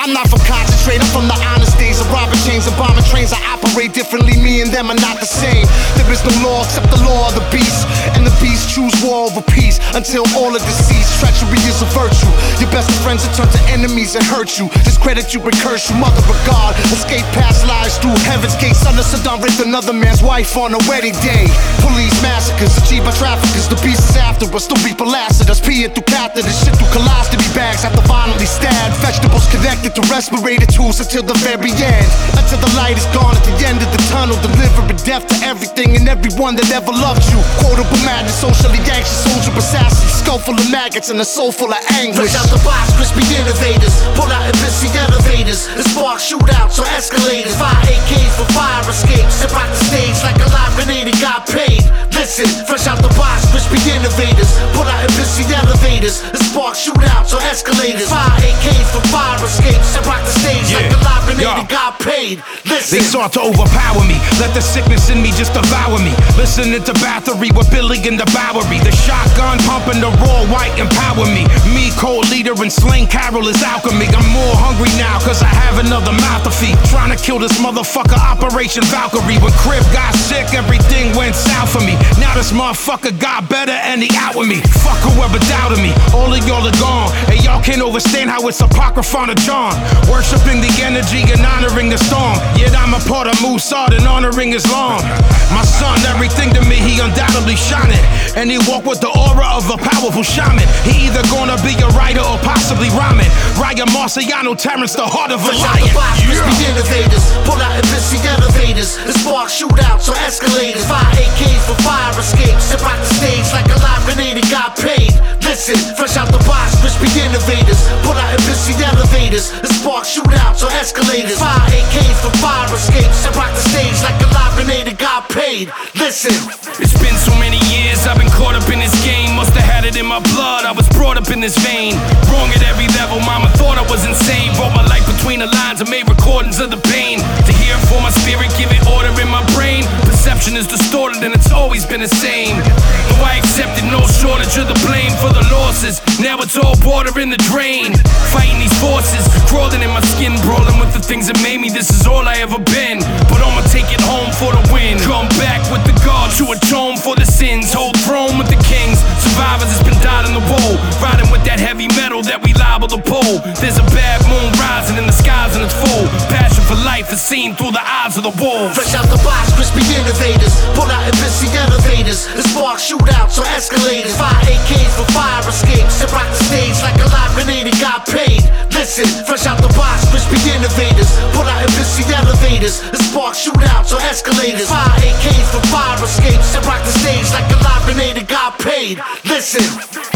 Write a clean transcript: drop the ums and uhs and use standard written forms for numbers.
I'm not from concentrate, I'm from the honest days of robbing chains and bombing trains. I operate differently, me and them are not the same. There is no law except the law of the beast, and the beast choose war over peace until all are deceased. Treachery is a virtue. Your best of friends will turn to enemies and hurt you, discredit you and curse you. Mother of God, escape past lies through heaven's gates. Son of Saddam raped another man's wife on a wedding day. Police massacres achieved by traffickers. The beast is after us, the reaper lasted us. Peeing through catheters, shit through colostomy bags after violently stabbed. Vegetables connected to respirator tools until the very end. Until the light is gone at the end of the tunnel, delivering death to everything and everyone that ever loved you. Quotable madness, socially anxious, soldier assassin, skull full of maggots and a soul full of anguish. Fresh out the box, crispy innovators, pull out and busy elevators. The spark shootouts or escalators, 5 AKs for fire escapes. Step out the stage like a live grenade and got paid. Listen, fresh out the box, crispy innovators, pull out and busy elevators. The spark shootouts or escalators, 5 AKs for fire escapes. Step out the stage like a live grenade and got paid. Listen. They sought to overpower me, let the sickness in me just devour me. Listening to Bathory with Billy and the Bowery. The shotgun pumping the raw white empower me. Me, cold leader and slain Carol is alchemy. I'm more hungry now cause I have another mouth to feed. Trying to kill this motherfucker, Operation Valkyrie. When Crib got sick, everything went south for me. Now this motherfucker got better and he out with me. Fuck whoever doubted me, all of y'all are gone. And y'all can't understand how it's Apocryphon of John. Worshipping the energy and honoring the storm. Yet I'm a part of Mossad and honoring Islam. My son, everything to me, he undoubtedly shining. And he walk with the aura of a powerful shaman. He either gonna be a writer or possibly rhyming. Raya Marciano, Terrence, the heart of a lion. Crispy innovators, pull out and busy elevators. The spark shootouts or escalators, 5 AKs for fire escapes. Step out the stage like a live grenade and got paid. Listen, fresh out the box, crispy innovators, pull out and busy elevators. The spark shootouts or escalators, 5 AKs for fire escapes. Step out the stage like a live grenade and got paid. Listen. It's been so many years I've been caught up in this game. Must've had it in my blood, I was brought up in this vein. Wrong at every level, mama thought I was insane. Wrote my life between the lines and made recordings of the pain. To hear it for my spirit, give it order in my brain. Perception is distorted and it's always been the same. Though I accepted no shortage of the blame for the losses, now it's all water in the drain. Fighting these forces, crawling in my skin, brawling with the things that made me. This is all I ever been, but I'ma take it home for the win. Come back with the guard to atone for the sins. Hold throne with the kings, survivors has been died in the woe. Riding with that heavy metal that we liable to pull. There's a bad moon rising in the skies and it's full. Passion for life is seen through the eyes of the wolves. Fresh out the box, crispy innovators, pull out and busy elevators. The spark shootouts or escalators, 5 AKs for fire escapes. Step out the stage like a live grenade and got paid. Listen, fresh out the box, crispy innovators, pull out and busy elevators. The spark shootouts or escalators, 5 AKs for fire escapes. Step out the stage like a live grenade and got paid. Listen.